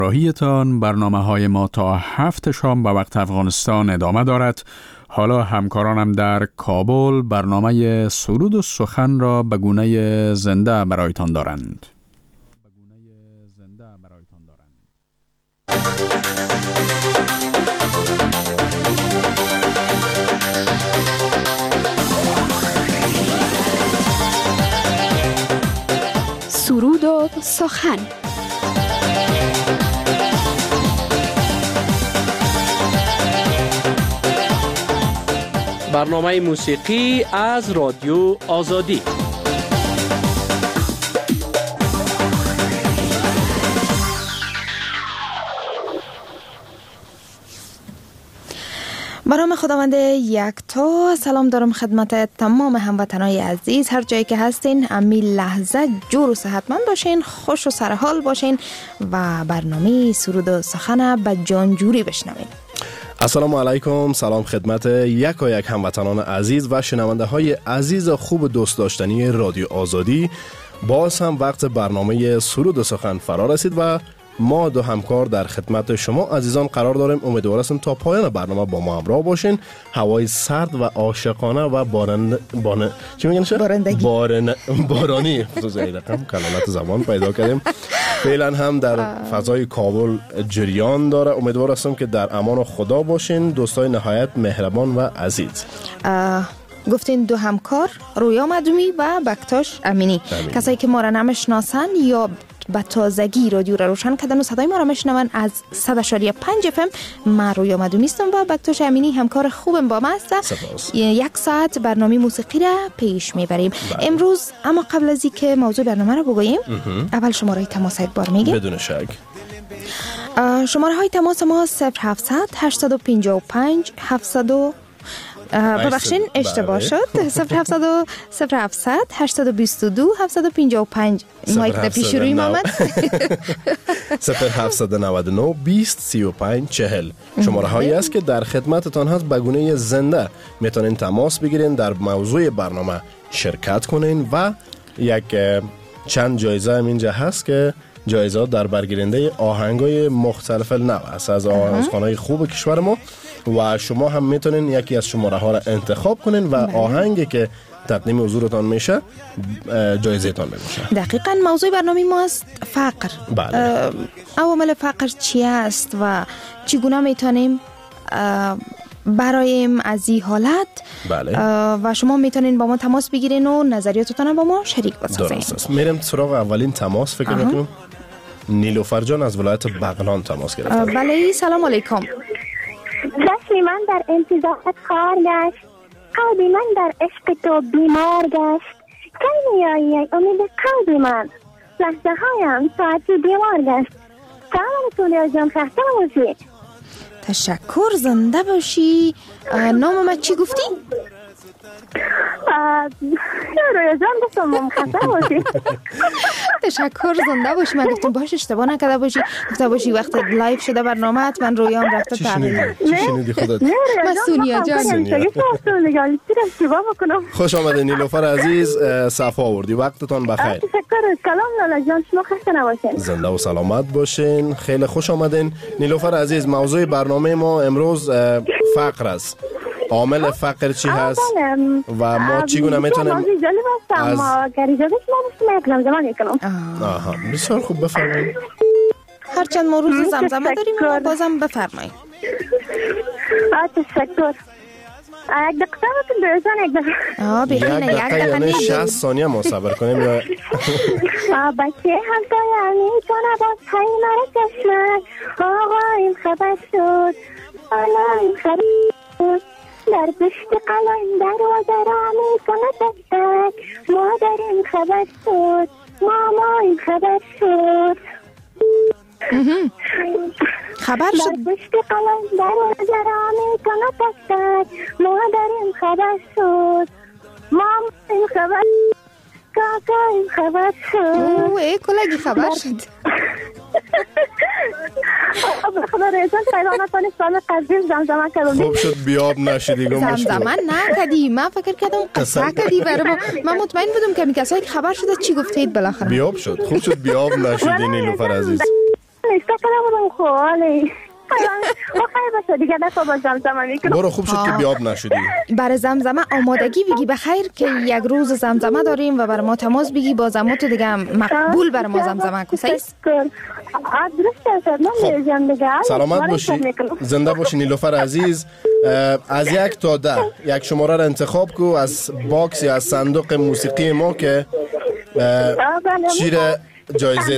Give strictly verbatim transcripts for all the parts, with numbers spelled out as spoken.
راهیتان برنامه های ما تا هفت شام به وقت افغانستان ادامه دارد. حالا همکارانم در کابل برنامه سرود و سخن را به گونه زنده برایتان دارند. سرود و سخن. برنامه موسیقی از رادیو آزادی. برام خداوند یکتا سلام دارم خدمت تمام هموطنای عزیز هر جایی که هستین. امی لحظه جور و صحتمند باشین، خوش و سرحال باشین و برنامه سرود و سخن به جانجوری بشنوین. السلام علیکم، سلام خدمت یک و یک هموطنان عزیز و شنونده های عزیز خوب دوست داشتنی رادیو آزادی. باز هم وقت برنامه سرود و سخن فرا رسید و ما دو همکار در خدمت شما عزیزان قرار داریم. امیدوار هستم تا پایان برنامه با ما همراه باشین. هوای سرد و عاشقانه و بارند بارن چی میگن شه؟ بارندگی بارن... بارانی خصوصی رقم کلمات زبان پیدا کردیم. فعلا هم در فضای کابل جریان داره. امیدوار هستم که در امان خدا باشین. دوستای نهایت مهربان و عزیز. گفتین دو همکار رویا مدومی و بکتاش امینی. امینی. کسایی که ما را نمیشناسن یا به تازگی رادیو را روشن کردن و صدای ما را میشنون از صد و پنج اف ام. من رویا مدومی هستم و بکتاش امینی همکار خوبم با ما است. یک ساعت برنامه موسیقی را پیش میبریم امروز. اما قبل از اینکه موضوع برنامه را بگوییم اول شماره تماس یک بار میگیم. بدون شک شماره های تماس ما صفر هفتصد هشتصد و پنجاه و پنج هفتصد ببخشین اشتباه شد. صفر هفتصد صفر هفتصد هشتصد و بیست و دو هفتصد و پنجاه و پنج. مایک در پیش روی محمد. صفر هفتصد و نود و نه بیست سی و پنج چهل شماره هایی است که در خدمتتان هست. به گونه زنده میتونین تماس بگیرین، در موضوع برنامه شرکت کنین و یک چند جایزه هم اینجا هست که جایزه در برگیرنده آهنگای مختلف نوع است از آهنگخوان‌های خوب کشور ما و شما هم میتونین یکی از شماره ها را انتخاب کنین و بله. آهنگی که تقدیم حضورتان میشه جایزه تان میشه. دقیقاً موضوع برنامه ما است فقر. بله. عوامل فقر چی است و چگونه میتونیم برایم از این حالت بله. و شما میتونین با ما تماس بگیرین و نظریاتتون با ما شریک بسازین. درست است. میرم سراغ اولین تماس فکر میکنم. نیلوفر جان از ولایت بغلان تماس گرفته. بله سلام علیکم. چشم من در انتظارت خار گشت، قلب من در عشق تو بیمار گشت. کی میایی ای امید قلب من، لحظه هایم ساعتی بیمار گشت. سلام رسولی جان، خسته باشی. تشکر، زنده باشی. نام من چی گفتی؟ رویا جان گفتم خسته باشی. تشکر، زنده باشی. من گفتم باش اشتباه نکرده باشی. گفته باشی وقت لایو شده برنامه حتما رویا هم رفته تحلیل. چی شنیدی خودت؟ من سونیا جان. خوش آمده نیلوفر عزیز، صفا آوردی. وقتتان بخیر. تشکر. سلام لالا جان، شما خسته نباشین. زنده و سلامت باشین. خیلی خوش آمدین نیلوفر عزیز. موضوع برنامه ما امروز فقر است. عامل فقر چی هست و ما چگونه میتونیم موضوع جالب است اما گریزه ما میتونم زمان میکنم. آها بسیار خوب، بفرمایید. هرچند ما روز زمزمه داریم اما بازم بفرمایید. تشکر. یک دقیقه بتون بیرزان یک دقیقه. آه بخینه یک دقیقه یعنی شصت ثانیه ما صبر کنیم یا بچه هم تایمی کنه باز های مرا کشمک. آقا این خبر شد، آلا این خبر شد. در پشت قلم در و درامی کنه تک تک. مادرین خبر شد، ماماین خبر شد. خبر شد در پشت قلم در و درامی کنه تک تک. مادرین خبر شد، ماماین خبر شد. کاکاین خبر شد. اوه کلگی خبر شد. خدا ریزان خیلانت کنی سال قدیم زمزمه کردم. خوب شد بیاب نشدی گم مشکل. زمزمه نکدی، من فکر کردم قصه کردی برای ما. من مطمئن بودم که کسایی که خبر شده چی گفتید بالاخره. بیاب شد، خوب شد بیاب نشدی نیلوفر عزیز. نیستا کده بودم خواهالی خیلی بسه دیگه دفعه با زمزمه میکنم. برو خوب شد که بیاب نشدی. برای زمزمه آمادگی بگی بخیر که یک روز زمزمه داریم و برای ما تماس بگی با زمات دیگه مقبول برای ما زمزمه کسایست. سلامت باشی، زنده باشی نیلوفر عزیز. از یک تا ده یک شماره را انتخاب کو از باکس یا از صندوق موسیقی ما که شیر جایزه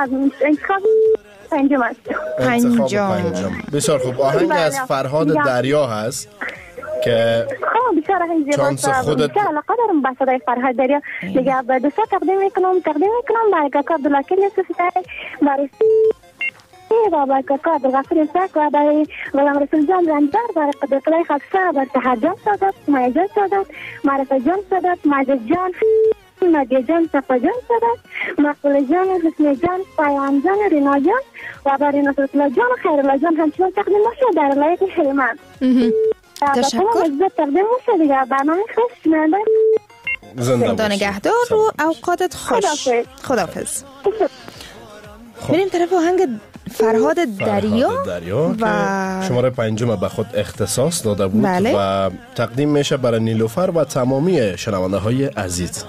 پنجم است. پنجم. بسیار خوب. آهنگ از فرهاد دریا هست که خب بسیار چانس خودت بسیار علاقه دارم به صدای فرهاد دریا. دیگه به دوستا تقدیم میکنم تقدیم میکنم برای کاکا عبدالوکیل یوسفی، برای و برای کاکا عبدالغفور اسحاق و برای غلام رسول جان رنجبر، برای قدرت‌الله خفصه، برای سحر جان سادات، مایه جان سادات، معرفت جان سادات، مجد جان، نادیه جان، صفا جان سادات، مقبول جان، حسن جان، پیام جان، رینا جان و برای نصرت الله جان و خیر الله جان همچنان تقدیم باشه در ولایت هلمند. تشکر. تقدیم باشه دیگه. برنامه خوش شنونده. زنده نگهدار و اوقاتت خوش. خداحافظ. بریم طرف آهنگ فرهاد دریا و شماره پنجم به خود اختصاص داده بود. بله. و تقدیم میشه برای نیلوفر و تمامی شنونده های عزیز.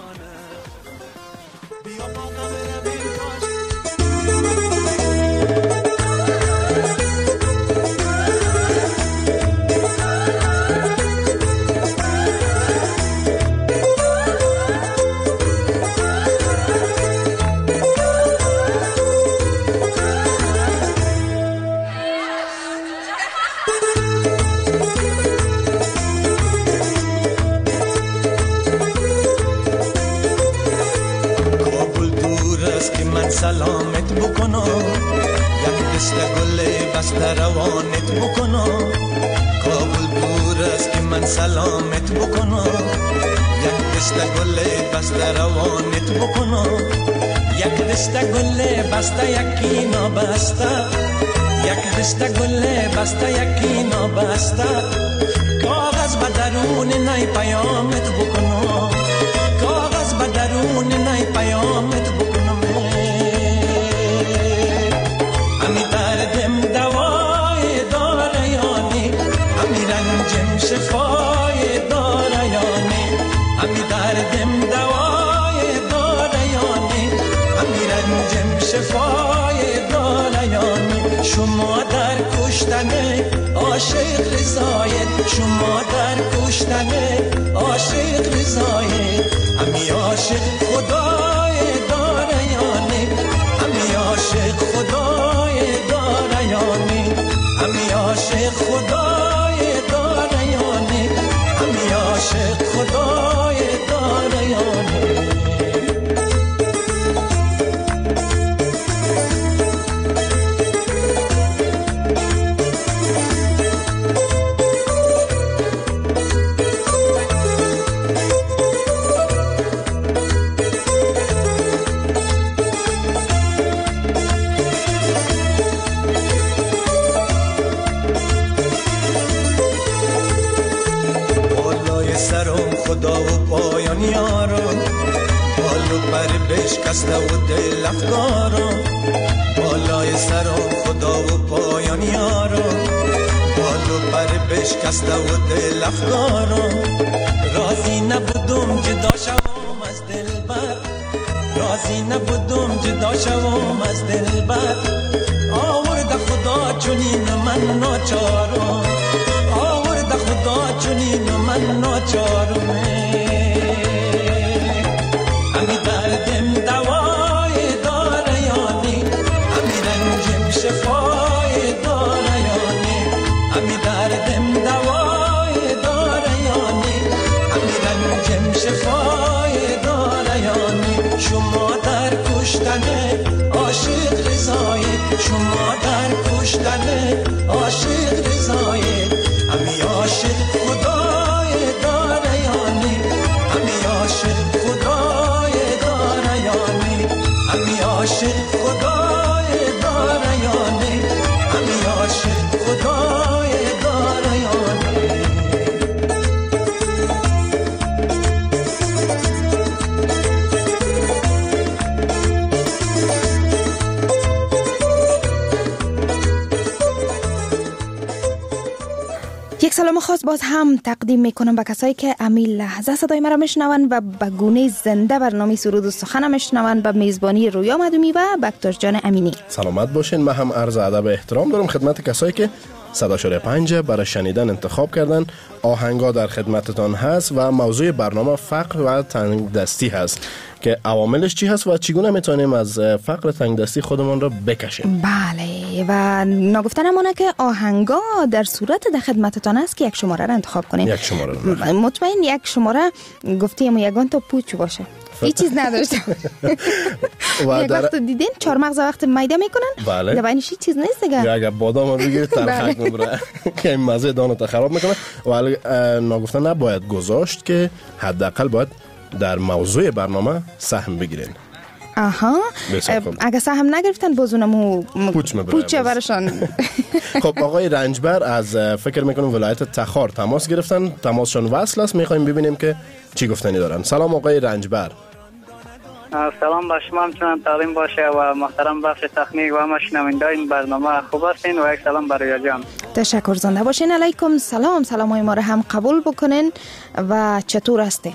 سلامت بکنم یک دست گل بسته روانت بکنم. کابل دور است که من سلامت بکنم یک دست گل بسته روانت بکنم. یک دست گل بسته یکی نابسته، یک دست گل بسته یکی نابسته. کاغذ به درون نی پیامت بکنم، کاغذ به درون نی پیامت بکنم. همی دردم دوای داره یانی، همی رنجم شفای داره یانی. همی دردم دوای داره یانی، همی رنجم شفای داره یانی. شما در کشتن عاشق رضایت، شما در کشتن عاشق رضایت. همی عاشق خدای داره یانی، همی عاشق خدای داره یانی. همی عاشق خدای داره یانی، همی عاشق خدای داره یانی. خدا و پایان یارم، بالو پر بشکسته و دل افکارم. بالای سرم خدا و پایان یارم، بالو پر بشکسته و دل افکارم. راضی نبودم جدا شوم از دلبر، راضی نبودم جدا شوم از دلبر. آورد خدا چنین من ناچارم، آورد خدا چنین من ناچارم. همی دردم دوای داره یانی، همی رنجم شفای داره یانی. همی دردم دوای داره یانی، همی رنجم شفای داره یانی. شما در کشتن عاشق رضایت، شما در کشتن عاشق رضایت. همی عاشق خدای داره یانی، همی عاشق خدای داره یانی. همی عاشق خدای داره یانی، همی عاشق خدای داره یانی. سلام خاص باز هم تقدیم میکنم به کسایی که امیل لحظه صدای مرا میشنون و به گونه زنده برنامه سرود و سخن میشنون، به میزبانی رویا مدومی و بکتاش جان امینی. سلامت باشین. من هم عرض ادب و احترام دارم خدمت کسایی که صد و چهار پنج برای شنیدن انتخاب کردن. آهنگا در خدمتتان هست و موضوع برنامه فقر و تنگ دستی هست که عواملش چی هست و چگونه میتونیم از فقر تنگ دستی خودمون را بکشیم. بله، و نگفته نمونه که آهنگا در صورت در خدمتتان است که یک شماره را انتخاب کنین. یک شماره را مطمئن یک شماره گفتیم یگان تا پوچ باشه، هیچ چیز نداشته. و یک وقت دیدین چهار مغز وقت میده میکنن. بله. در بینش هیچ چیز نیست دیگه. یا اگر بادام رو بگیرید تلخک میبره که این مزه دانو خراب میکنه. ولی نگفته نباید گذاشت که حداقل باید در موضوع برنامه سهم بگیرین. آها، اگه سهم نگرفتن بازونمو پوچ میبره پوچه برشان. خب آقای رنجبر از فکر میکنم ولایت تخار تماس گرفتن، تماسشون وصل است، میخوایم ببینیم که چی گفتنی دارن. سلام آقای رنجبر. سلام با شما، همچنان تعلیم باشه و محترم بخش تکنیک و همه شنونده این برنامه خوب هستین و یک سلام برای جان. تشکر، زنده باشین. علیکم سلام، سلامای ما رو هم قبول بکنین و چطور هستین؟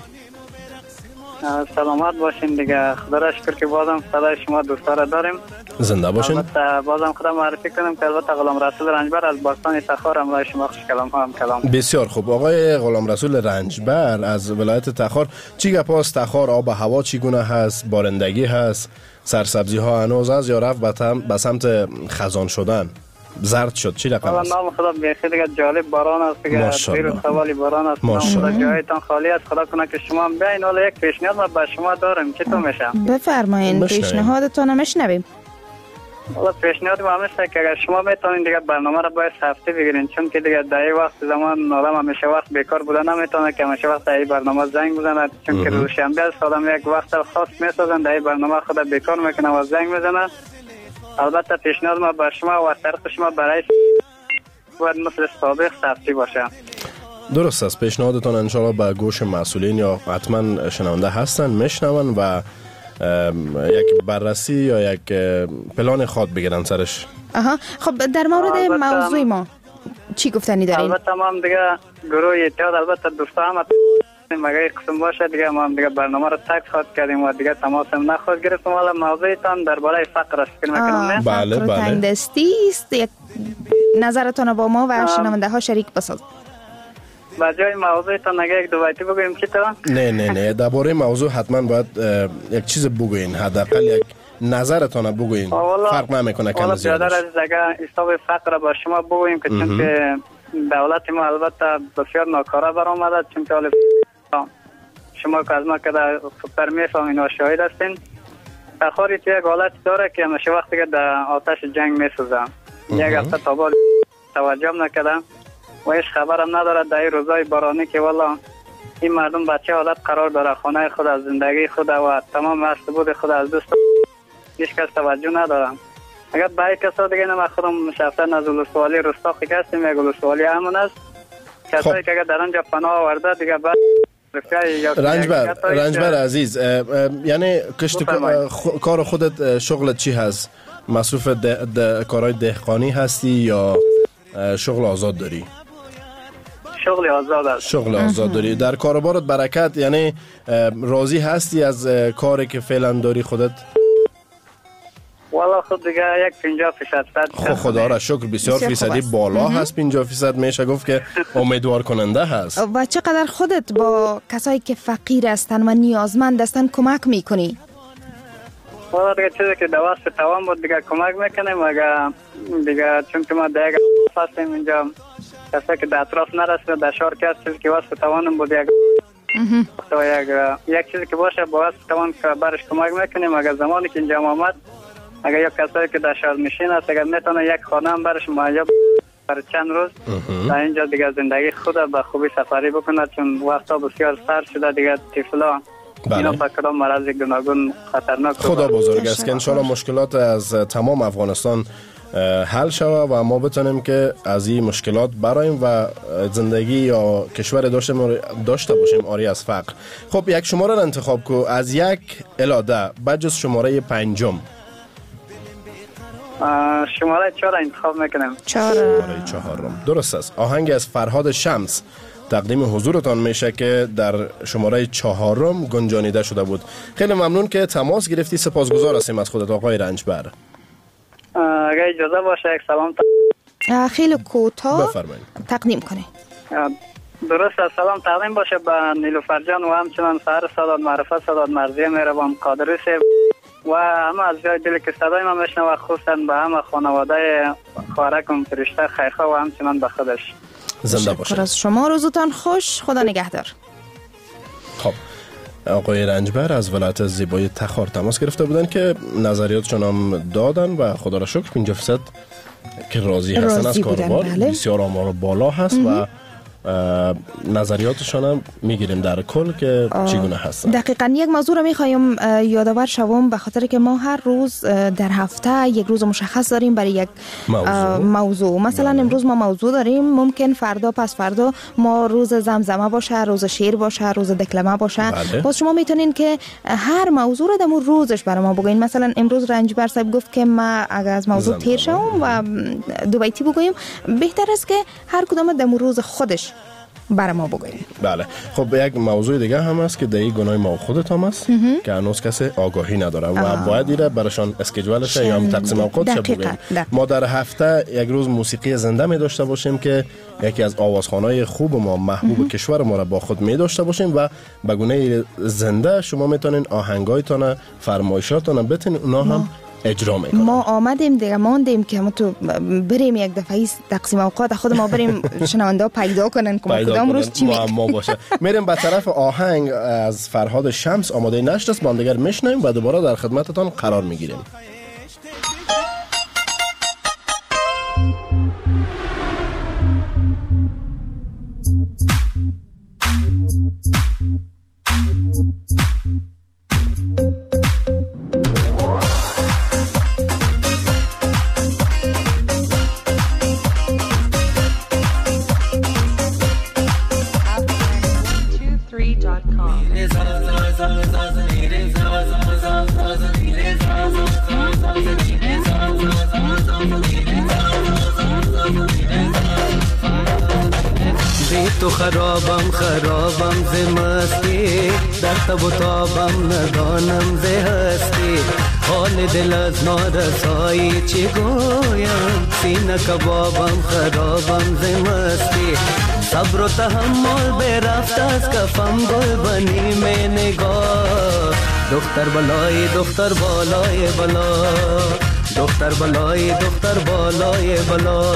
سلامت باشین دیگه، خدا را شکر که بازم صدای شما دوستا داریم. زنده باشین. البته بازم خدا معرفی کنم که البته غلام رسول رنجبر از باستان تخار هم شما خوش کلام هم کلام. بسیار خوب آقای غلام رسول رنجبر از ولایت تخار، چی گپ است؟ تخار آب و هوا چگونه هست؟ بارندگی هست؟ سرسبزی ها هنوز از یا رفت به سمت خزان شدن؟ زرد شد چی رقم است؟ نام خدا بخیر دیگه، جالب باران است دیگه، خیر سوالی باران است. خدا جایتان خالی است، خدا کنه که شما بیاین. حالا یک پیشنهاد ما به شما دارم، چطور میشه؟ بفرمایید، پیشنهادتون میشنویم. حالا پیشنهاد ما هست که اگر شما میتونین دیگه برنامه را باید هفته بگیرین، چون که دیگه در وقت زمان آدم همیشه وقت بیکار بوده نمیتونه که همیشه وقت در برنامه زنگ بزنه، چون که روز شنبه است آدم یک وقت خاص میسازن در برنامه خدا بیکار میکنه و زنگ میزنه. البته پیشنهاد ما بر شما و طرف شما برای باید مثل سابق ثبتی باشه. درست است. پیشنهادتون انشالله به گوش مسئولین یا حتما شنونده هستن میشنون و یک بررسی یا یک پلان خود بگیرن سرش. آها، خب در مورد موضوع ما چی گفتنی دارین؟ البته ما هم دیگه گروه اتحاد البته دوستا هم مگه قسم باشه دیگه ما هم دیگه برنامه رو تک خواهد کردیم و دیگه تماس هم نخواهد گرفتم. حالا موضوعتان درباره فقر است فکر میکنم نه؟ بله بله. تنگ دستی است. یک نظرتون با ما و شنونده ها شریک بساز. با جای موضوعتان اگه یک دو بیتی بگویم چی تو؟ نه نه نه، درباره موضوع حتما باید یک چیز بگوین، حداقل یک نظرتون بگوین. فرق نمیکنه کم زیادش. حالا برادر عزیز اگه حساب فقر با شما بگویم که چون که دولت ما البته بسیار ناکاره برآمده، چون که حالا شما که از ما که در سوپر میفهمین و شاهد هستین، تخاری تو یک حالت داره که همیشه وقتی که در آتش جنگ میسوزه. یک هفته تا بعد توجه نکرده و هیچ خبرم نداره در این روزای بارانی که والا این مردم بچه حالت قرار داره، خانه خود از زندگی خود و تمام هست بود خود از دوست هیچ کس توجه نداره. اگر برای کسا دیگه نما خودم شفتن از ولسوالی رستاقی که هستیم، یک ولسوالی همون است کسایی که اگر در آنجا پناه آورده دیگه بعد رنجبر رنجبر عزیز، یعنی کشت کار خودت شغلت چی هست؟ مصروف کارهای دهقانی هستی یا شغل آزاد داری؟ شغل آزاد است. شغل آزاد داری. در کاربارت برکت، یعنی راضی هستی از کاری که فعلا داری خودت؟ والا خود دیگه یک پنجاه فیصد. خب خدا را شکر بسیار فیصدی بالا هست. پنجاه فیصد میشه گفت که امیدوار کننده هست. و چقدر خودت با کسایی که فقیر هستن و نیازمند هستن کمک میکنی؟ والا دیگه چیزی که دواست توان بود دیگه کمک میکنیم. اگر دیگه چون که ما دیگه فاستیم اینجا کسایی که در اطراف نرسید در شهر که چیزی که واسه توانم بود یک تو یک یک چیزی که باشه با واسه توان که برش کمک میکنیم. اگر زمانی که اینجا آمد اگر یک کسایی که در شهر میشین است اگر میتونه یک خانه هم برش مهیا برای چند روز در اینجا دیگه زندگی خود به خوبی سفری بکنه، چون وقتا بسیار سر شده دیگه طفلا اینا فکر مرض گوناگون خطرناک. خدا بزرگ است که انشالله مشکلات از تمام افغانستان حل شود و ما بتونیم که از این مشکلات برایم و زندگی یا کشور داشته داشته باشیم آری از فقر. خب یک شماره را انتخاب کو از یک الی ده بجز شماره پنجم. شماره چهار انتخاب میکنم. چهار. شماره چهارم درست است. آهنگ از فرهاد شمس تقدیم حضورتان میشه که در شماره چهارم گنجانیده شده بود. خیلی ممنون که تماس گرفتی. سپاسگزار هستیم از خودت آقای رنجبر. اگر اجازه باشه یک سلام ت... خیلی کوتاه بفرمایید تقدیم کنی. درست است. سلام تقدیم باشه به نیلوفر جان و همچنان سهر سادات معرفت سادات مرضی مهربان قادری صاحب و همه از جای دلی که صدای ما میشنوه، خصوصا به همه خانواده خوارکم فرشته خیرخواه و همچنان به خودش. زنده باشه. از شما روزتان خوش. خدا نگهدار. خب آقای رنجبر از ولایت زیبای تخار تماس گرفته بودن که نظریاتشون هم دادن و خدا را شکر پنجاه درصد که راضی هستن از کاروبار. بله. بسیار آمار بالا هست و نظریاتشان هم میگیریم در کل که چگونه هستن. دقیقاً یک موضوع رو میخوایم یادآور شوم، به خاطر که ما هر روز در هفته یک روز مشخص داریم برای یک موضوع, موضوع. مثلا بله. امروز ما موضوع داریم، ممکن فردا پس فردا ما روز زمزمه باشه، روز شعر باشه، روز دکلمه باشه. بله. باز شما میتونین که هر موضوع رو در روزش برای ما بگوین. مثلا امروز رنجبر صاحب گفت که ما اگر از موضوع تیر شوم و دو بیتی بگویم، بهتر است که هر کدام در روز خودش برای ما بگوین. بله. خب یک موضوع دیگه هم هست که دایی گناه ما خودت هم هست که هنوز کسی آگاهی نداره و آه. باید ایره براشان اسکیجولش یا هم تقسیم اوقاتش بگویم. ما در هفته یک روز موسیقی زنده می داشته باشیم که یکی از آوازخوان‌های خوب ما محبوب کشور ما را با خود می داشته باشیم و به گونه زنده شما میتونین آهنگایتان فرمایشاتون بتین اونا هم اجرا میکنم. ما آمدیم دیگه ماندیم که ما تو بریم یک دفعه تقسیم اوقات خود ما بریم شنونده پیدا کنن که کدام روز چی ما باشه. میریم به طرف آهنگ از فرهاد شمس آماده نشت است. باندگر میشنیم و دوباره در خدمتتان قرار میگیریم. تو خرابم خرابم ز مستی، در تب و تابم ندانم ز هستی. حال دل از نارسایی چی گویم، سینه کبابم خرابم ز مستی. صبر و تحمل برفت از کفم گل بنی می نگاه. دختر بلای دختر بالای بلا، دختر بلای دختر بالای بلا.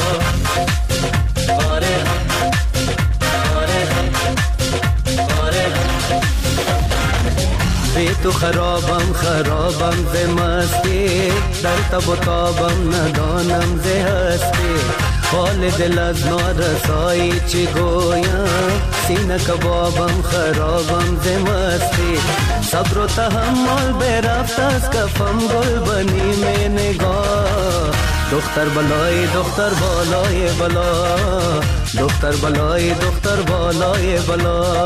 بی تو خرابم خرابم ز مستی، در تب و تابم ندانم ز هستی. حال دل از نارسایی چی گویم، سینه کبابم خرابم ز مستی. صبر و تحمل برفت از کفم گل بنی می نگاه. دختر بلای دختر بالای بلا، دختر بلای دختر بالای بلا.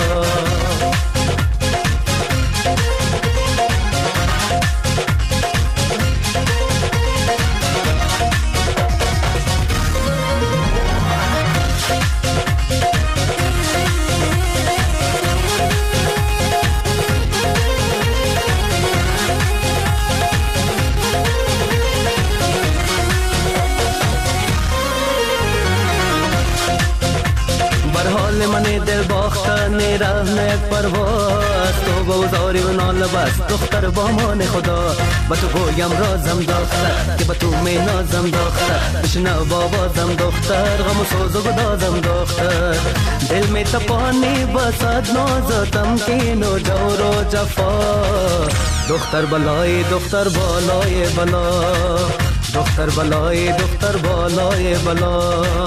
من دل باختن رحمت پرواز، تو بوزاری و نال بس دختر با مان خدا. با تو گویم رازم دختر که با تو می نازم دختر، بشنو بابازم دختر غم و سوز و گدازم دختر. دل می تپانی بسد نازتم کین و جور و جفا. دختر بلای دختر بالای بلا، دختر بلای دختر بالای بلا.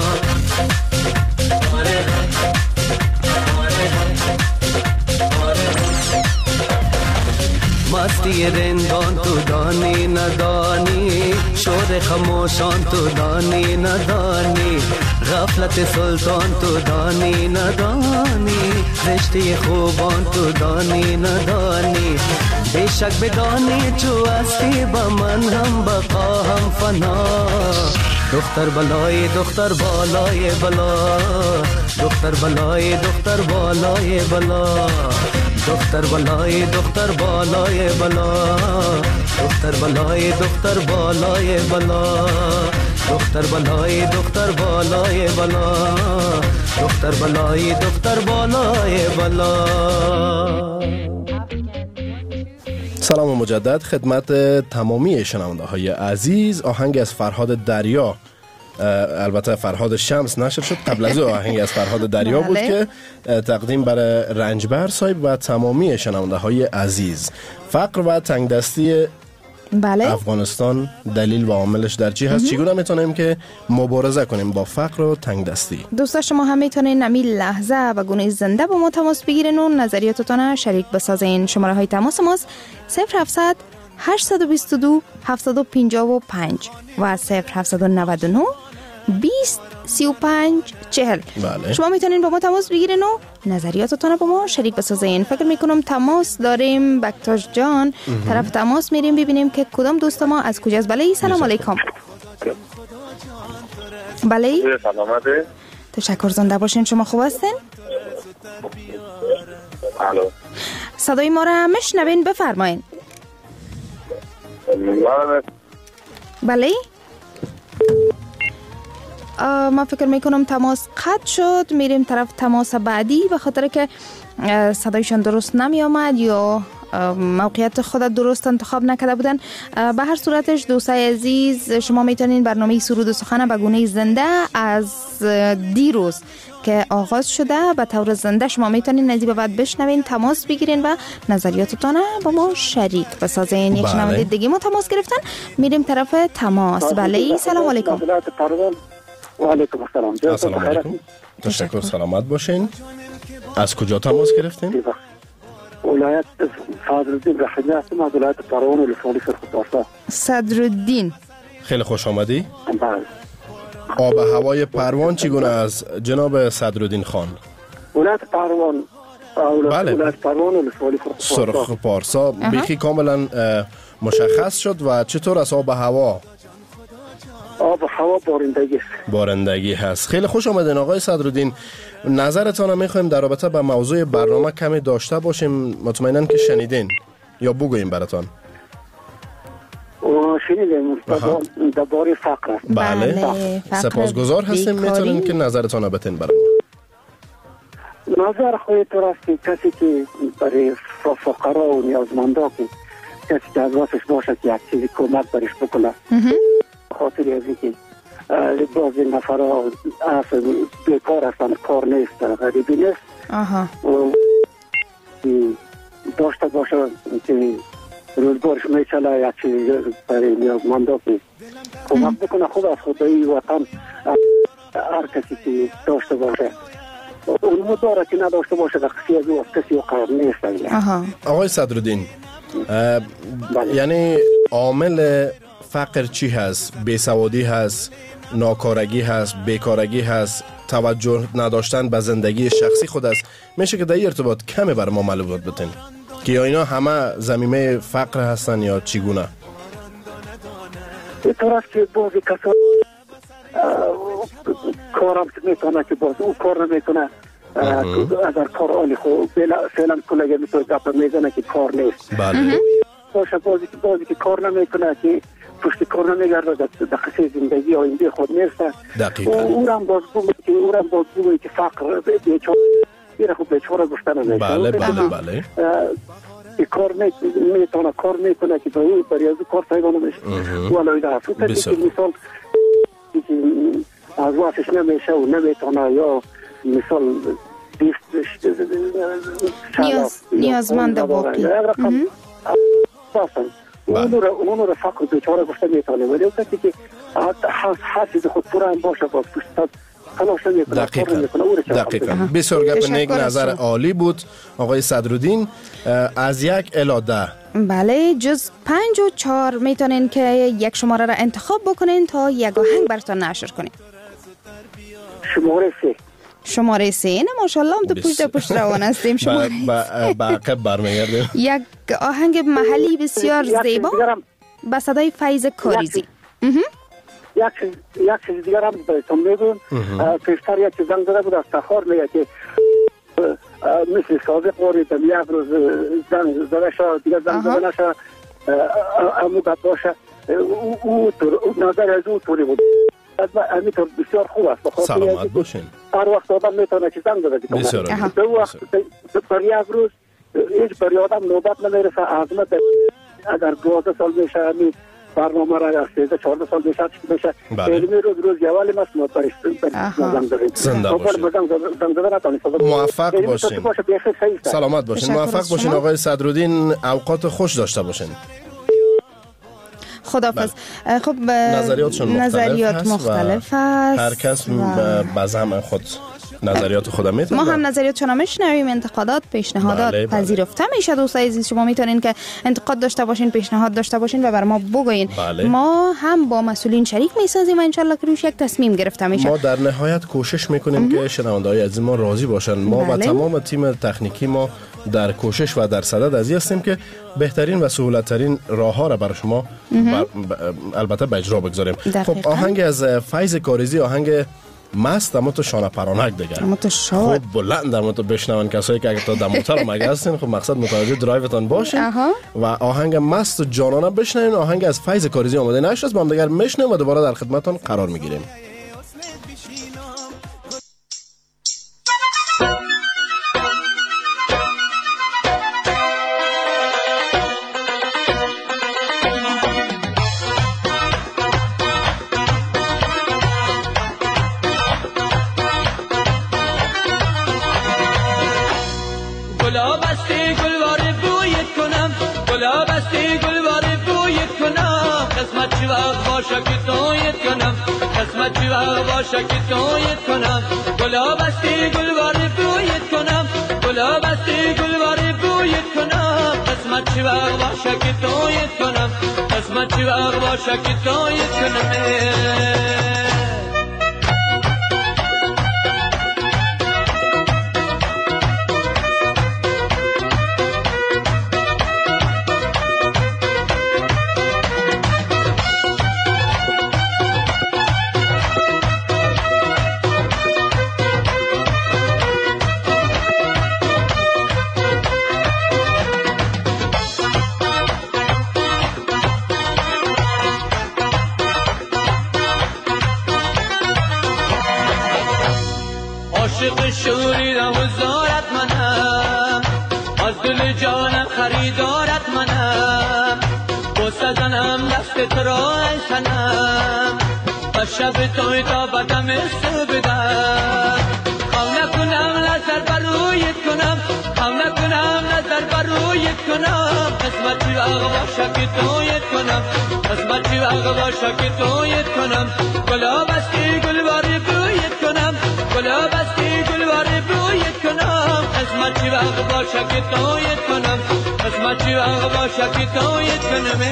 مستی رندان تو دانی ندانی، شور خموشان تو دانی ندانی. غفلت سلطان تو دانی ندانی، رشته خوبان تو دانی ندانی. بیشک بدانی چو هستی با من هم بقا هم فنا. دختر بلای دختر بالای بلا، دختر بلای دختر بالای بلا، دختر بلای دختر بالای بلا، دختر بلای دختر بالای بلا، دختر بلای دختر بالای بلا، دختر بلای دختر بالای بلا. سلام و مجدد خدمت تمامی شنونده های عزیز. آهنگ از فرهاد دریا، البته فرهاد شمس نشر شد، قبل از آهنگ از فرهاد دریا بود که تقدیم برای رنجبر صاحب و تمامی شنونده های عزیز. فقر و تنگدستی بله. افغانستان دلیل و عاملش در چی هست؟ چگونه میتونیم که مبارزه کنیم با فقر و تنگدستی؟ دوستا شما هم میتونین نمی لحظه و گونه زنده با ما تماس بگیرین و نظریاتتون شریک بسازین. شماره های تماس ماست صفر هفتصد هشت دو دو هفت پنج پنج و صفر هفت نه نه بیست سی و پنج چهل. بله. شما میتونین با ما تماس بگیرین و نظریاتتون با ما شریک بسازین. فکر میکنم تماس داریم. بکتاش جان اه. طرف تماس میریم ببینیم که کدام دوست ما از کجاست. بله سلام علیکم. بله سلامته. تشکر، زنده باشین. شما خوب هستین؟ الو. صدای ما را میشنوین؟ بفرمایین. بله من فکر میکنم تماس قطع شد. میریم طرف تماس بعدی به خاطر که صدایشان درست نمی آمد یا موقعیت خود درست انتخاب نکرده بودن. به هر صورتش دوستای عزیز شما میتونین برنامه سرود و سخن به گونه زنده از دیروز که آغاز شده به طور زنده شما میتونین از این بعد بشنوین، تماس بگیرین و نظریاتتون با ما شریک بسازین. یک شنونده دیگه ما تماس گرفتن، میریم طرف تماس. بله سلام علیکم. و علیکم السلام. السلام علیکم. تشکر، سلامت باشین. از کجا تماس گرفتین؟ ولایت صدرالدین رحیمی هستم از ولایت پروان ولسوالی فرخ. صدرالدین خیلی خوش آمدی. بله. آب و هوای پروان چگونه از جناب صدرالدین خان؟ ولایت پروان بله. ولایت پروان ولسوالی سرخ پارسا بیخی کاملا مشخص شد. و چطور از آب و هوا؟ آب و هوا بارندگی بارندگی هست. خیلی خوش آمدین آقای صدرالدین. نظرتان رو میخوایم در رابطه با موضوع برنامه کمی داشته باشیم. مطمئناً که شنیدین یا بگوییم براتان؟ شنیدیم درباره فقر. بله, بله. سپاسگزار هستیم. میتونین که نظرتان رو بتین برای ما؟ نظر خودتون است که کسی که برای فقرا و نیازمندا که کسی که از واسش باشه که یک چیزی کمک برش بکنه، خاطر از اینکه بعضی نفرها بیکار هستن، کار نیست، غریبی نیست، داشته باشه که روزگارش میچله یک چیز برای نیازمندا که کمک بکنه. خود از خدایی وطن هر کسی که داشته باشه اونمو داره که نداشته باشه در کسی از او از کسی قرار نیست. آقای صدرالدین، یعنی عامل فقر چی هست؟ بیسوادی هست، ناکارگی هست، بیکارگی هست، توجه نداشتن به زندگی شخصی خود است. میشه که در این ارتباط کمی بر ما معلومات بتین که یا اینا همه زمینه فقر هستن یا چگونه؟ اینطور است که بعضی کسان کارم میتونه که باز او کار نمیتونه، اگر کار آلی خود فعلا کلگه میتونه گپ میزنه که کار نیست. بله. باشه بازی که بازی که کار نمیکنه که پشت کار نمیگرده در خصوص زندگی آینده خود نیست. دقیقاً. او هم باز بگوید که او هم باز بگوید که فقر بیچاره میره خب بیچاره گفتن نمیشه. بله بله بله. که کار میتونه کار میکنه که برای برای از کار سایبانه میشه. ولی در صورتی که مثال از واسش نمیشه و نمیتونه یا مثال نیاز نیازمند واقعی اونو را اونو را فقط بیچاره گفته میتونه ولی وقتی که حسید خود پورا هم باشه باز پشت تلاش نمیکنه. دقیقاً دقیقاً. بسیار گپ نیک، نظر عالی بود آقای صدرالدین. از یک الی ده بله جز پنج و چهار میتونین که یک شماره را انتخاب بکنین تا یک آهنگ براتون نشر کنیم. شماره سه. شماره سه نه ماشاءالله هم تو پشت پشت روان هستیم. شماره با عقب برمیگردیم. یک آهنگ محلی بسیار زیبا با صدای فیض کاریزی. یک چیز یک چیز دیگر هم بهتون میگم. پیشتر یک زنگ زده بود از تخار میگه که مثل صادق وارد یک روز زنگ زده شد دیگه زنگ زده نشد امو گپ باشه او نظر از او طوری بود. همینطور بسیار خوب است. سلامت باشین. هر وقت آدم میتونه که زنگ زده کنه. بسیار به وقت پر یک روز هیچ بر آدم نوبت نمیرسه. عظمت اگر دوازده سال میشه همین برنامه را اگر سیزده چهارده سال میشه میشه علمی روز روز یوالی مست مطرش زنگ زده. زنده باشین. زنگ زده نتونید. موفق باشین. سلامت باشین. موفق باشین آقای صدرالدین. اوقات خوش داشته باشین. خداحافظ. خب نظریاتشون مختلف نظریات هست مختلف است. هر کس به زعم خود نظریات خودم میتونه. ما هم نظریاتشون رو میشنویم. انتقادات، پیشنهادات بله، بله. پذیرفته میشه. دوستای عزیز شما میتونین که انتقاد داشته باشین، پیشنهاد داشته باشین و بر ما بگوین. بله. ما هم با مسئولین شریک میسازیم و انشالله که روش یک تصمیم گرفته میشه. ما در نهایت کوشش میکنیم که شنونده‌های عزیز ما راضی باشن. ما بله. و تمام تیم تکنیکی ما در کوشش و در صدد از هستیم که بهترین و سهولت ترین راه ها را برای شما بر البته به اجرا بگذاریم. خب آهنگ از فیض کاریزی، آهنگ مست اما تو شانه پرانک دیگر اما تو شاد خب بلند اما تو بشنون کسایی که اگه تا در موتر هم اگه هستین خب مقصد متوجه درایوتان باشین و آهنگ مست و جانانه بشنوین. آهنگ از فیض کاریزی آماده نشد با هم دیگر میشنویم و دوباره در خدمتتون قرار میگیریم. قسمت چی وقت باشه که تویت کنم گلاب استی گلوار بویت کنم گلاب استی گلوار بویت کنم قسمت چی وقت باشه که تویت کنم قسمت چی وقت باشه که تویت کنم شوریدم و زارت منم از دل جانم خریدارت منم بوسه زنم دست تو را سنم و شب توی تا بدم سو بدم خم نکنم نظر برویت کنم خم نکنم نظر برویت کنم قسمت چی وقت باشه که تویت کنم قسمت چی وقت باشه که تویت کنم گلاب استی گلواری بویت کنم گلاب استی گلواری بویت کنم قسمت چی وقت باشه که تویت کنم قسمت چی وقت باشه که تویت کنم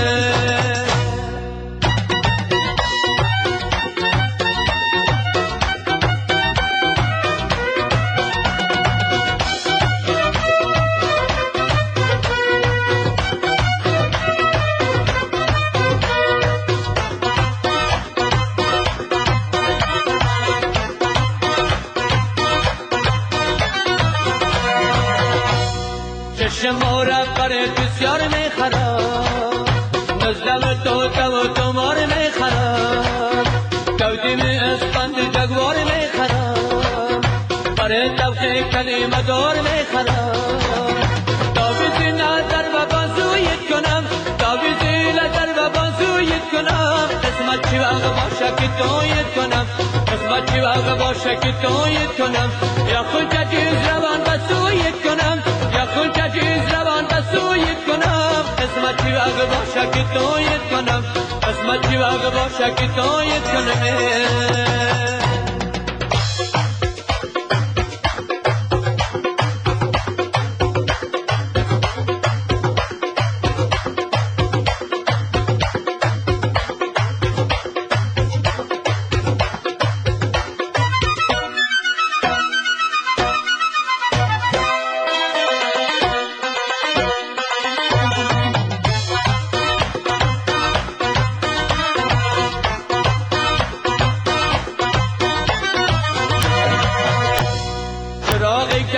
شماره برای بسیار میخرم نزدم تو تو تو مار میخرم کودی می اسپند جگوار میخرم برای توقی کلمه دار میخرم داویزی نظر و بازویت کنم داویزی نظر و بازویت کنم قسمت چی وقت باشه که تویت کنم قسمت چی وقت باشه که تویت کنم یا خود جدیز روان بسویت کنم یا خود جدیز روان بسویت کنم قسمت چی وقت باشه که تویت کنم قسمت چی وقت باشه که تویت کنم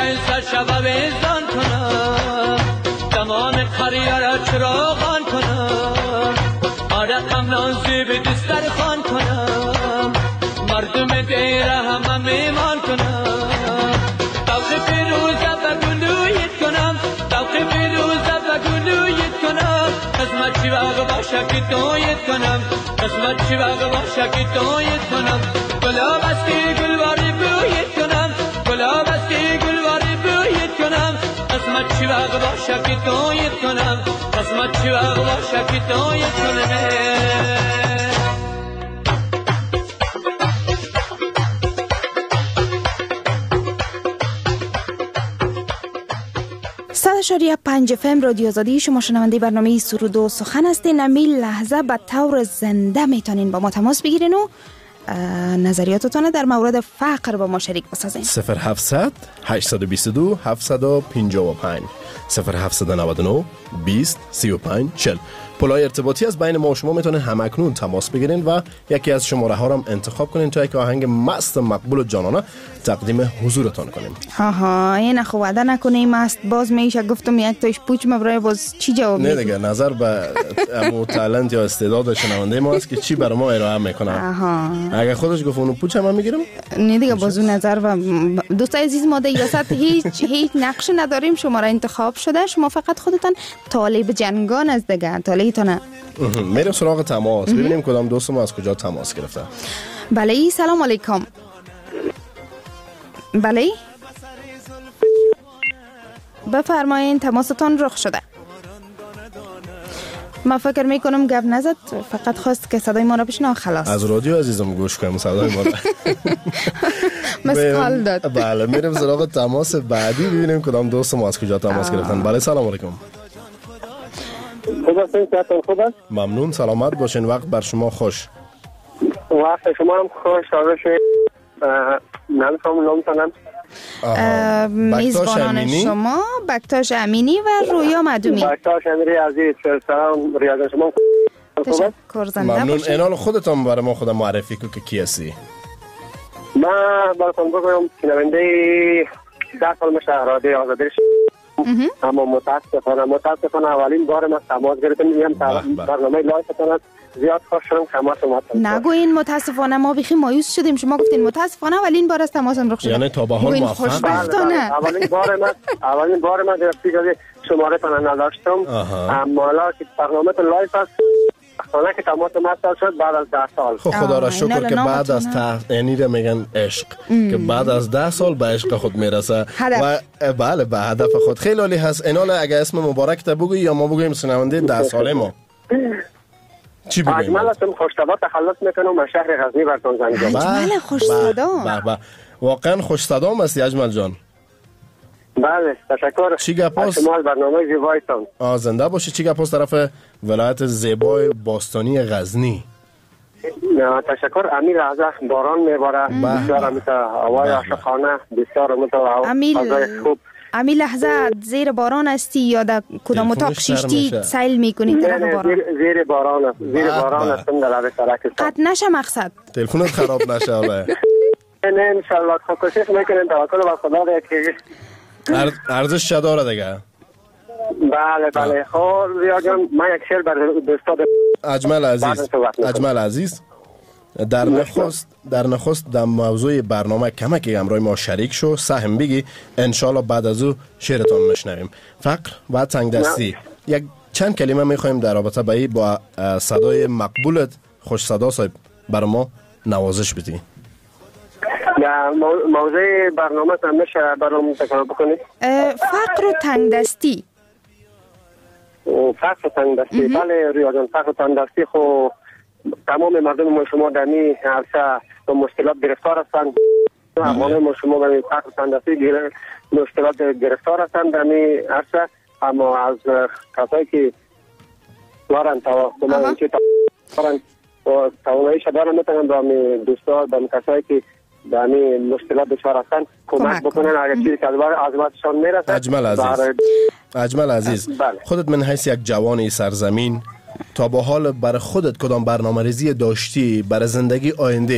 سر شب ویزان کنم تمام قریه را چراغان کنم آره قمنان زیب دستر خان کنم مردم دیره همه میمان کنم توقی پیروزه و گلویت کنم توقی پیروزه و گلویت کنم قسمت چی واقع باشه که تویت کنم قسمت چی واقع باشه که تویت کنم گلاب است که گلواری بویت کنم گلاب است که گلواری بویت کنم قسمت چی واقع باشه که تویت کنم قسمت چی واقع باشه که تویت کنم صد اشاریه پنج اف ام رادیو آزادی، شما شنونده برنامه سرود و سخن هستین. امی لحظه به طور زنده میتونین با ما تماس بگیرین و نظریاتتون در مورد فقر با ما شریک بسازین. صفر هفتصد هشتصد و بیست و دو هفتصد و پنجاه و پنج صفر هفتصد و نود و نه بیست سی و پنج چهل. پلای ارتباطی از بین ما و شما میتونین همکنون تماس بگیرین و یکی از شماره ها رو هم انتخاب کنین تا یک آهنگ مست مقبول و جانانه تقدیم حضورتان کنیم. ها ها این خو وعده نکنیم مست باز میشه گفتم یک تاش پوچ مبرای باز چی جواب میدی؟ نه دیگه نظر به امو تالنت یا استعداد شنونده ما است که چی برای ما ارائه میکنه. آها اگه خودش گفت اونو پوچ هم میگیرم. نه دیگه باز اون نظر و دوستای عزیز ما در وسط هیچ هیچ نقش نداریم. شما را انتخاب شده، شما فقط خودتان طالب جنگان از دیگه طالبتونه. میریم سراغ تماس ببینیم کدام دوست ما از کجا تماس گرفته. بله سلام علیکم. بله بفرمایین تماستان رخ شده. ما فکر میکنم گپ نزد، فقط خواست که صدای ما را بشنوه خلاص. از رادیو عزیزم گوش کنم صدای ما را. مسکال داد. بله میریم سراغ تماس بعدی ببینیم کدام دوست ما از کجا تماس گرفتن. بله سلام علیکم. خوب هستین؟ صحتتون خوب است؟ ممنون سلامت باشین. وقت بر شما خوش. وقت شما هم خوش. آقای نمی‌فهمم نامتونم. میزبانان شما بکتاش امینی و رویا مدومی. بکتاش امینی عزیز سلام ریاض شما. تشکر زنده ممنون. باشید. اینال خودتان برای ما خودم معرفی کو که کی هستی؟ من براتون بگم شنونده ده سال میشه رادیو آزادی اما متاسفانه متاسفانه اولین بار ما تماس گرفتم. میگم برنامه لایفتون زیاد خوش شدم تماس اومد. نگوین متاسفانه، ما بخی مایوس شدیم. شما گفتین متاسفانه اولین بار از تماسم رخ شد. یعنی تا به حال موفق. خوشبختانه اولین بار من اولین بار من در دیگه شماره تون نداشتم. اما حالا که برنامه تون لایف است خانه که تماس اومد شد بعد از ده سال. خب خدا را شکر که بعد از تا یعنی را میگن عشق که بعد از ده سال به عشق خود میرسه و بله به هدف خود. خیلی عالی هست. اینال اگه اسم مبارک تا بگویی یا ما بگوییم شنونده ده ساله ما چی بگوییم؟ اجمل هستم خوش‌صدا تخلص میکنم از شهر غزنی براتون زنگ زدم. اجمل خوش‌صدا. به به واقعا خوش‌صدا هستی اجمل جان. بله تشکر. چی گپ است؟ شما برنامه زیبایتون. آ زنده باشی. چی گپ است طرف ولایت زیبای باستانی غزنی؟ نه تشکر. امیر از باران میباره بسیار مثل هوای عاشقانه بسیار مثل خوب. امی لحظه زیر باران هستی یا در کدام اتاق شیشتی سیل میکنی طرف باران؟ زیر باران است. زیر باران هستم در لبه سرک. قطع نشه مقصد. تلفنت خراب نشه حالا. نه انشالله کوشش میکنیم توکل بر خدا که ارزش چه داره دیگه. بله بله. خب ریا جان من یک شعر برای دوستان اجمل عزیز اجمل عزیز در نخست در نخست در موضوع برنامه کمک همراه ما شریک شو سهم بگی انشالله بعد از او شعرتون میشنویم. فقر و تنگ دستی یک چند کلمه میخوایم در رابطه با ای با صدای مقبولت خوش صدا صاحب برای ما نوازش بدی. یا موضوع برنامه تا میشه برام تکرار بکنید؟ فقر و تنگ دستی. فقر و تنگ دستی بله ریا جان. فقر و تنگ دستی خو تمام مردم ما شما در می عرصه با مشکلات گرفتار هستند. تمام ما شما در فقر و تنگ دستی مشکلات گرفتار هستند در می عرصه. اما از کسایی که دارن تا کمایی که دارن و توانایی شدارن میتونن با می دوستا با کسایی که در می مشکلات دچار هستند کمک بکنن اگر چیزی که از عظمتشان میرسه. اجمل عزیز اجمل عزیز خودت من حیث یک جوان سرزمین تا به حال برای خودت کدام برنامه ریزی داشتی برای زندگی آینده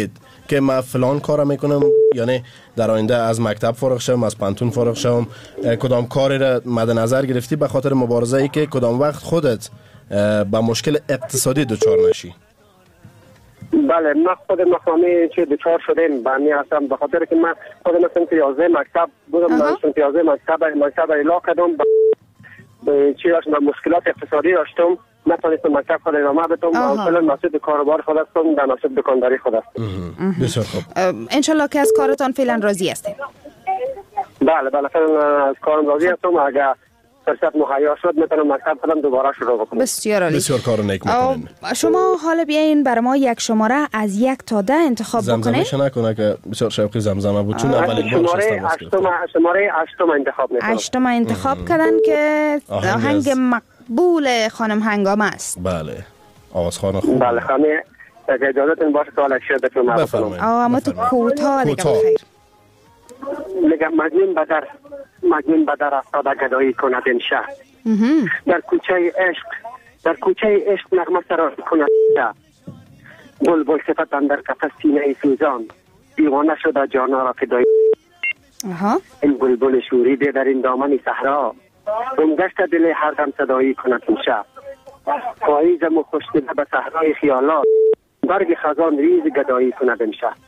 که من فلان کار میکنم، یعنی در آینده از مکتب فارغ شوم، از پانتون فارغ شوم، کدام کاری را مد نظر گرفتی به خاطر مبارزه ای که کدام وقت خودت با مشکل اقتصادی دچار نشی؟ بله، من خود مخامی چه دچار شدیم بانی هستم به خاطر که من خود مثلا پیازه مکتب بودم، من مثلا پیازه مکتب مکتب ایلا کردم، به چی داشتم مشکلات اقتصادی داشتم، نتونستم مکتب خود ادامه بدم، اصلا مسئول کاروبار خود هستم، در مسئول دکانداری خود هستم. بسیار خوب. انشالله که از کارتان فعلا راضی هستیم. بله بله فعلا از کارم راضی هستم، اگر فرصت مهیا شد میتونم مکتب خودم دوباره شروع بکنم. بسیار عالی. بسیار کار نیک میکنین. شما حالا بیاین برای ما یک شماره از یک تا ده انتخاب بکنین. زمزمهش نکنه که بسیار شوقی زمزمه بود، چون اولین بار شماره هشتم شماره هشتم انتخاب میکنم. هشتم انتخاب کردن که آهنگ مقبول خانم هنگامه است. بله. آوازخوان خوب. بله خانم اگه اجازهتون باشه سوال اکشر بتونم بفرمایید. اما تو کوتاه دیگه بخیر. میگم مجنون بدر مجنون بدر افتاده گدایی کند این شهر، در کوچه عشق در کوچه عشق نغمه سرا کند شهر، بلبل صفت اندر قفس سینه سوزان، دیوانه شده جانا را فدای. این بلبل شوریده در این دامن صحرا، بمگشت دل هر دم صدایی کند این شهر، پاییزم و خوشدل به صحرای خیالات، برگ خزان ریز گدایی کند این شهر.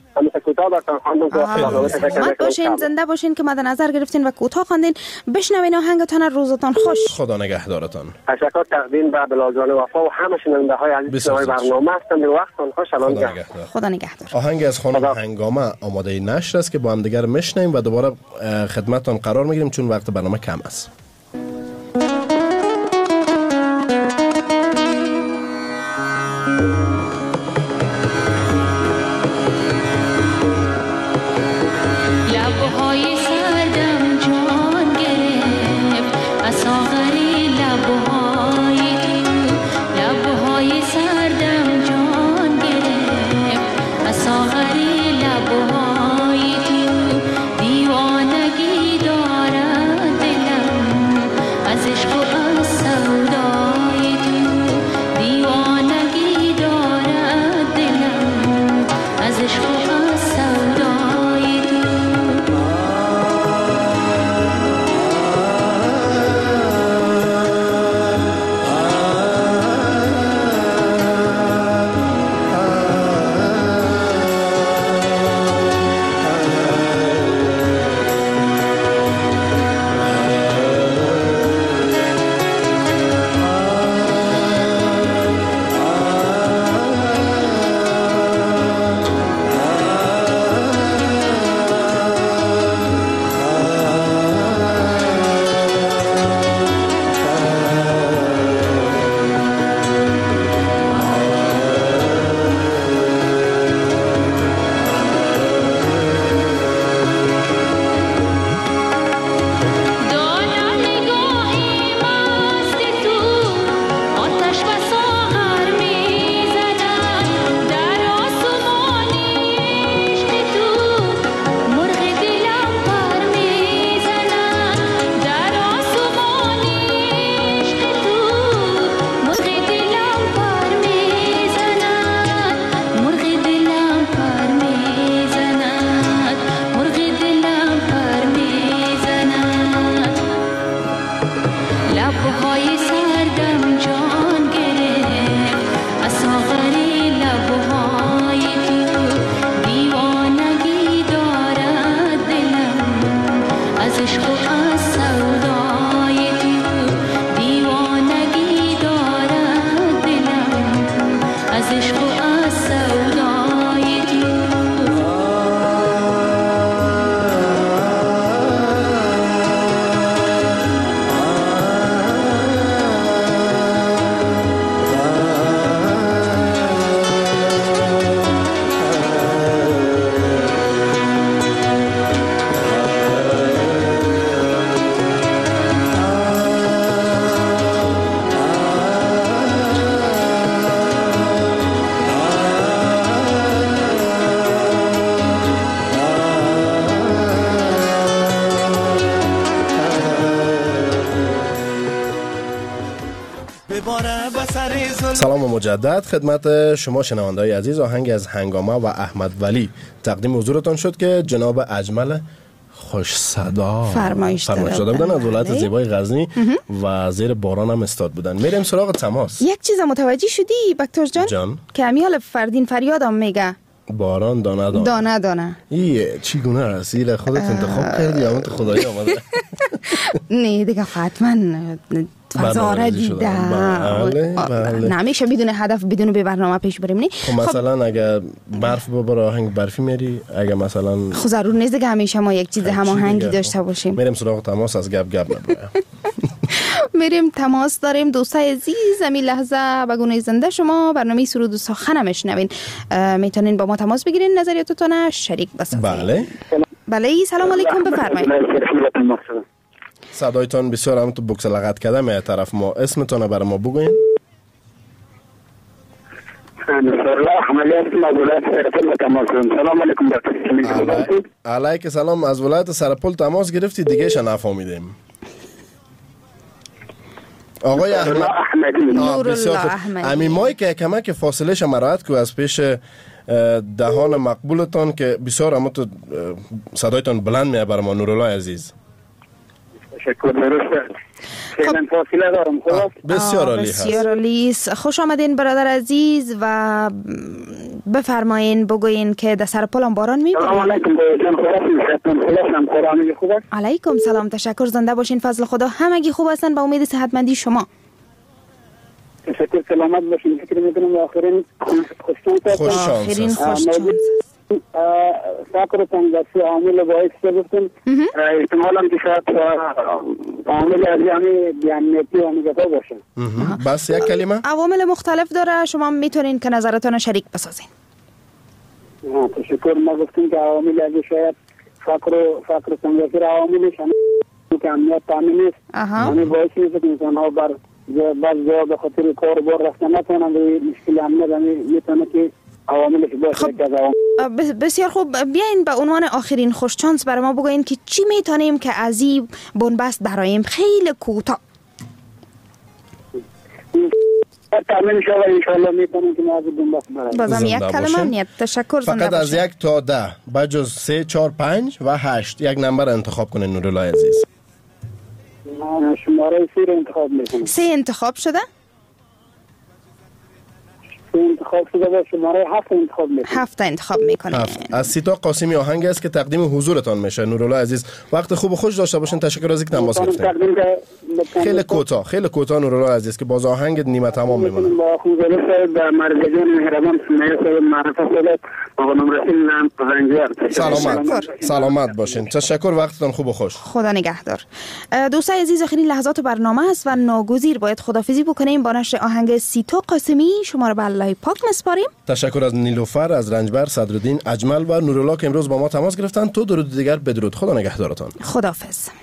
مد باشین، زنده باشین که مد نظر گرفتین و کوتاه خواندین. بشنوین آهنگتان، روزتان خوش. خدا نگهدارتان. تشکر تقدیم به بلازان وفا و همه شنونده های عزیز شنوای برنامه هستند. وقتتان خوش. خدا نگهدار. خدا نگهدار. آهنگ از خانم هنگامه آماده نشر است که با هم دیگر میشنویم و دوباره خدمتتان قرار میگیریم چون وقت برنامه کم است. دیوانگی دارد دلم سلام مجدد خدمت شما شنونده‌های عزیز. آهنگ از هنگامه و احمد ولی تقدیم حضورتان شد که جناب اجمل خوش صدا فرمایش داده بودن از ولایت زیبای غزنی و زیر باران هم استاد بودن. میریم سراغ تماس. یک چیز متوجه شدی بکتاش جان؟ جان که امیال فردین فریادم میگه باران دانه دانه دانه دانه ایه چیگونه رسیل خودت انتخاب کردی یا تو خدایی آمده؟ نه دیگه حتما فضاره دیده بله بله. نمیشه بدون هدف بدون به برنامه پیش بریم نی. خب مثلا اگر برف ببر آهنگ برفی میری، اگر مثلا خب ضرور نیست که همیشه ما یک چیز هماهنگی داشته باشیم. میریم سراغ تماس از گپ گپ نبره. میریم تماس داریم. دوستای عزیز همین لحظه به گونه زنده شما برنامه سرود و سخن میشنوین، میتونین با ما تماس بگیرین، نظریاتتون شریک بسازین. بله بله سلام علیکم بفرمایید. صدایتان بسیار هم تو بکس لغت کرده می طرف ما. اسمتون برای ما بگوین. سلام علیکم دکتر. علیک سلام. از ولایت سرپل تماس گرفتی دیگه ش نفهمیدیم. آقای احمد بسیار خوب. امی مایی که کمک فاصله ش مراحت کو از پیش دهان مقبولتان که بسیار هم تو صدایتان بلند میه برای ما. نورالله عزیز تشکر. درسته خیلی فاصله دارم. خب بسیار عالی هست. بسیار عالی. خوش آمدین برادر عزیز و بفرمایین بگوین که در سرپل هم باران میباره. سلام علیکم جان. خوبم خوب است. علیکم سلام. تشکر. زنده باشین. فضل خدا همگی خوب هستن به امید صحتمندی شما. تشکر. سلامت باشین. فکر میکنم آخرین خوششانس آخرین خوششانس فقر تنگسی عامل باعث شدن احتمالاً که شاید عامل از یعنی بیانیتی و نگاه باشه. بس یک کلمه عوامل مختلف داره، شما میتونین که نظرتون شریک بسازین. تشکر. ما گفتیم که عوامل از شاید فقر و فقر تنگسی را عاملش که امنیت تامین نیست، یعنی باعث میشه که انسان ها بر بعض جا به خاطر کار بار رفتن نتونن به مشکل امنیت میتونه که عواملش باشه. بسیار خوب. بیاین به عنوان آخرین خوششانس برای ما بگوین که چی میتونیم که از این بنبست دراییم. خیلی کوتاه. تامین شود انشاءالله میتونیم که ما از بنبست دراییم. بازم یک کلمه نیت. تشکر. زنده فقط از یک تا ده بجز سه چهار پنج و هشت یک نمبر انتخاب کنین نورالله عزیز. شماره سه رو انتخاب میکنم. سه انتخاب شده؟ انتخاب شده با شماره هفت انتخاب میکنه. هفت انتخاب میکنه. هفت. از سیتا قاسمی آهنگ است که تقدیم حضورتان میشه. نورالله عزیز وقت خوب خوش داشته باشین. تشکر از اینکه تماس گرفتین. خیلی کوتاه خیلی کوتاه نورالله عزیز که باز آهنگ نیمه تمام میمونه. با خوزاله صاحب در مرزجان مهربان سمیه صاحب معرفت شده آقا نمرسین نام رنگیار. سلامت سلامت باشین. تشکر. وقتتان خوب و خوش. خدا نگهدار. دوستای عزیز آخرین لحظات برنامه است و ناگزیر باید خدافظی بکنیم با نشر آهنگ سیتا قاسمی. شما رو به الله پاک مسپاریم. تشکر از نیلوفر، از رنجبر، صدرالدین، اجمل و نورالله که امروز با ما تماس گرفتن. تو درود دیگر بدرود. خدا نگهدارتان. خداحافظ.